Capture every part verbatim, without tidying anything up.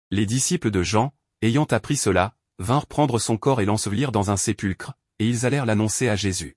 Les disciples de Jean, ayant appris cela, vinrent prendre son corps et l'ensevelir dans un sépulcre, et ils allèrent l'annoncer à Jésus.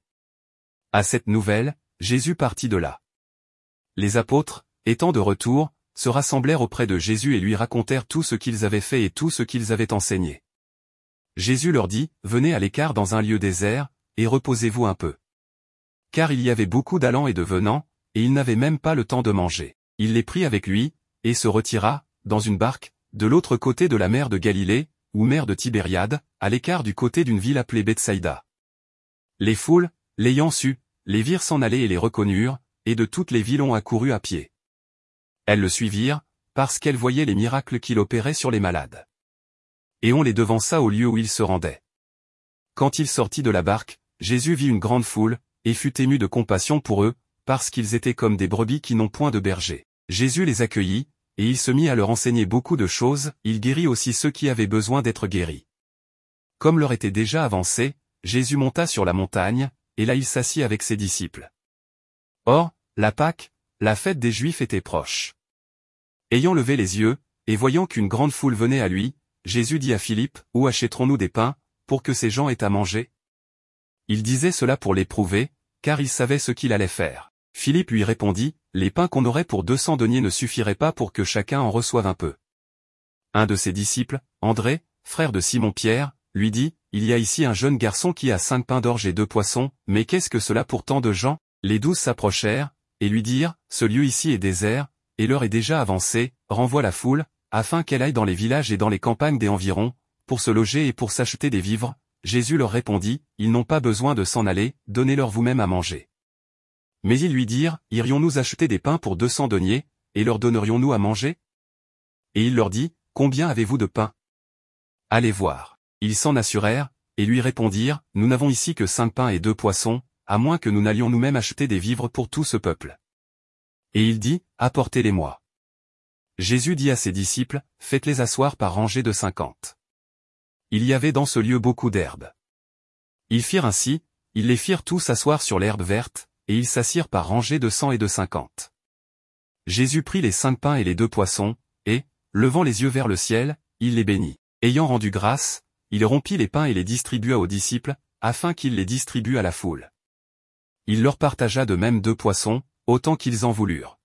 À cette nouvelle, Jésus partit de là. Les apôtres, étant de retour, se rassemblèrent auprès de Jésus et lui racontèrent tout ce qu'ils avaient fait et tout ce qu'ils avaient enseigné. Jésus leur dit, « Venez à l'écart dans un lieu désert, et reposez-vous un peu. » Car il y avait beaucoup d'allants et de venants, et il n'avait même pas le temps de manger. Il les prit avec lui, et se retira, dans une barque, de l'autre côté de la mer de Galilée, ou mer de Tibériade, à l'écart du côté d'une ville appelée Bethsaïda. Les foules, l'ayant su, les virent s'en aller et les reconnurent, et de toutes les villes ont accouru à pied. Elles le suivirent, parce qu'elles voyaient les miracles qu'il opérait sur les malades. Et on les devança au lieu où il se rendait. Quand il sortit de la barque, Jésus vit une grande foule, et fut ému de compassion pour eux, parce qu'ils étaient comme des brebis qui n'ont point de berger. Jésus les accueillit, et il se mit à leur enseigner beaucoup de choses, il guérit aussi ceux qui avaient besoin d'être guéris. Comme l'heure était déjà avancée, Jésus monta sur la montagne, et là il s'assit avec ses disciples. Or, la Pâque, la fête des Juifs était proche. Ayant levé les yeux, et voyant qu'une grande foule venait à lui, Jésus dit à Philippe, « Où achèterons-nous des pains, pour que ces gens aient à manger ?» Il disait cela pour l'éprouver, car il savait ce qu'il allait faire. Philippe lui répondit, « Les pains qu'on aurait pour deux cents deniers ne suffiraient pas pour que chacun en reçoive un peu. » Un de ses disciples, André, frère de Simon-Pierre, lui dit, « Il y a ici un jeune garçon qui a cinq pains d'orge et deux poissons, mais qu'est-ce que cela pour tant de gens ?» Les douze s'approchèrent, et lui dirent, « Ce lieu ici est désert, et l'heure est déjà avancée, renvoie la foule, afin qu'elle aille dans les villages et dans les campagnes des environs, pour se loger et pour s'acheter des vivres. » Jésus leur répondit, « Ils n'ont pas besoin de s'en aller, donnez-leur vous-même à manger. » Mais ils lui dirent, « Irions-nous acheter des pains pour deux cents deniers, et leur donnerions-nous à manger ?» Et il leur dit, « Combien avez-vous de pain? Allez voir. » Ils s'en assurèrent, et lui répondirent, « Nous n'avons ici que cinq pains et deux poissons, à moins que nous n'allions nous-mêmes acheter des vivres pour tout ce peuple. » Et il dit, « Apportez-les-moi. » Jésus dit à ses disciples, « Faites-les asseoir par rangées de cinquante. » Il y avait dans ce lieu beaucoup d'herbe. Ils firent ainsi, ils les firent tous asseoir sur l'herbe verte, et ils s'assirent par rangées de cent et de cinquante. Jésus prit les cinq pains et les deux poissons, et, levant les yeux vers le ciel, il les bénit. Ayant rendu grâce, il rompit les pains et les distribua aux disciples, afin qu'ils les distribuent à la foule. Il leur partagea de même deux poissons, autant qu'ils en voulurent.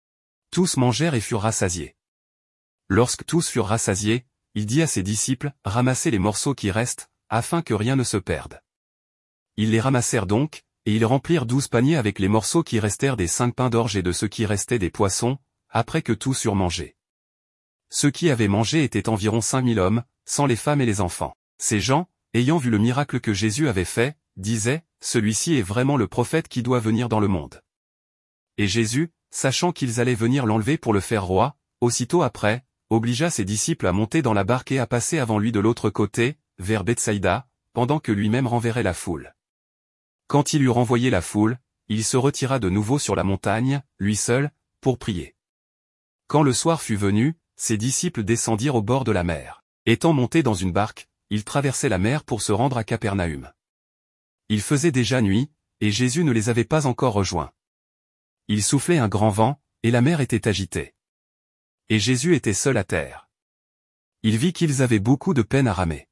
Tous mangèrent et furent rassasiés. Lorsque tous furent rassasiés, il dit à ses disciples, « Ramassez les morceaux qui restent, afin que rien ne se perde. » Ils les ramassèrent donc, et ils remplirent douze paniers avec les morceaux qui restèrent des cinq pains d'orge et de ceux qui restaient des poissons, après que tous eurent mangé. Ceux qui avaient mangé étaient environ cinq mille hommes, sans les femmes et les enfants. Ces gens, ayant vu le miracle que Jésus avait fait, disaient, « Celui-ci est vraiment le prophète qui doit venir dans le monde. » Et Jésus, sachant qu'ils allaient venir l'enlever pour le faire roi, aussitôt après, obligea ses disciples à monter dans la barque et à passer avant lui de l'autre côté, vers Bethsaïda, pendant que lui-même renverrait la foule. Quand il eut renvoyé la foule, il se retira de nouveau sur la montagne, lui seul, pour prier. Quand le soir fut venu, ses disciples descendirent au bord de la mer. Étant montés dans une barque, ils traversaient la mer pour se rendre à Capernaüm. Il faisait déjà nuit, et Jésus ne les avait pas encore rejoints. Il soufflait un grand vent, et la mer était agitée. Et Jésus était seul à terre. Il vit qu'ils avaient beaucoup de peine à ramer.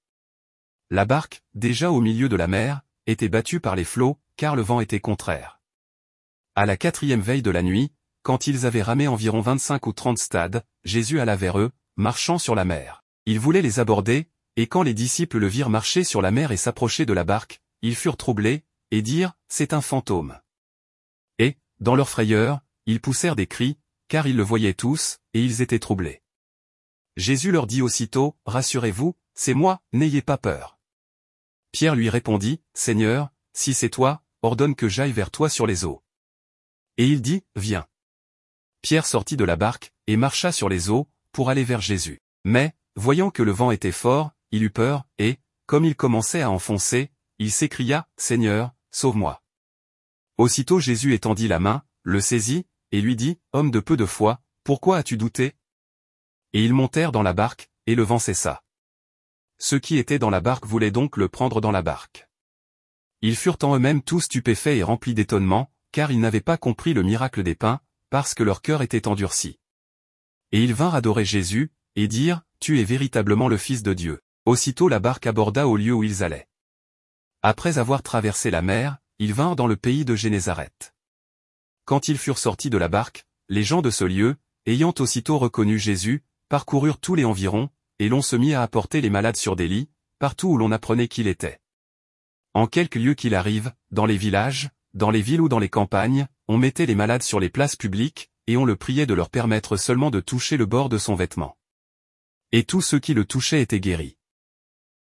La barque, déjà au milieu de la mer, était battue par les flots, car le vent était contraire. À la quatrième veille de la nuit, quand ils avaient ramé environ vingt-cinq ou trente stades, Jésus alla vers eux, marchant sur la mer. Il voulait les aborder, et quand les disciples le virent marcher sur la mer et s'approcher de la barque, ils furent troublés, et dirent, « C'est un fantôme. » Et, dans leur frayeur, ils poussèrent des cris, car ils le voyaient tous, et ils étaient troublés. Jésus leur dit aussitôt, « Rassurez-vous, c'est moi, n'ayez pas peur. » Pierre lui répondit, « Seigneur, si c'est toi, ordonne que j'aille vers toi sur les eaux. » Et il dit, « Viens. » Pierre sortit de la barque, et marcha sur les eaux, pour aller vers Jésus. Mais, voyant que le vent était fort, il eut peur, et, comme il commençait à enfoncer, il s'écria, « Seigneur, sauve-moi. » Aussitôt Jésus étendit la main, le saisit, et lui dit, « Homme de peu de foi, pourquoi as-tu douté ?» Et ils montèrent dans la barque, et le vent cessa. Ceux qui étaient dans la barque voulaient donc le prendre dans la barque. Ils furent en eux-mêmes tous stupéfaits et remplis d'étonnement, car ils n'avaient pas compris le miracle des pains, parce que leur cœur était endurci. Et ils vinrent adorer Jésus, et dirent, tu es véritablement le Fils de Dieu. Aussitôt la barque aborda au lieu où ils allaient. Après avoir traversé la mer, ils vinrent dans le pays de Génézareth. Quand ils furent sortis de la barque, les gens de ce lieu, ayant aussitôt reconnu Jésus, parcoururent tous les environs, et l'on se mit à apporter les malades sur des lits, partout où l'on apprenait qu'il était. En quelque lieu qu'il arrive, dans les villages, dans les villes ou dans les campagnes, on mettait les malades sur les places publiques, et on le priait de leur permettre seulement de toucher le bord de son vêtement. Et tous ceux qui le touchaient étaient guéris.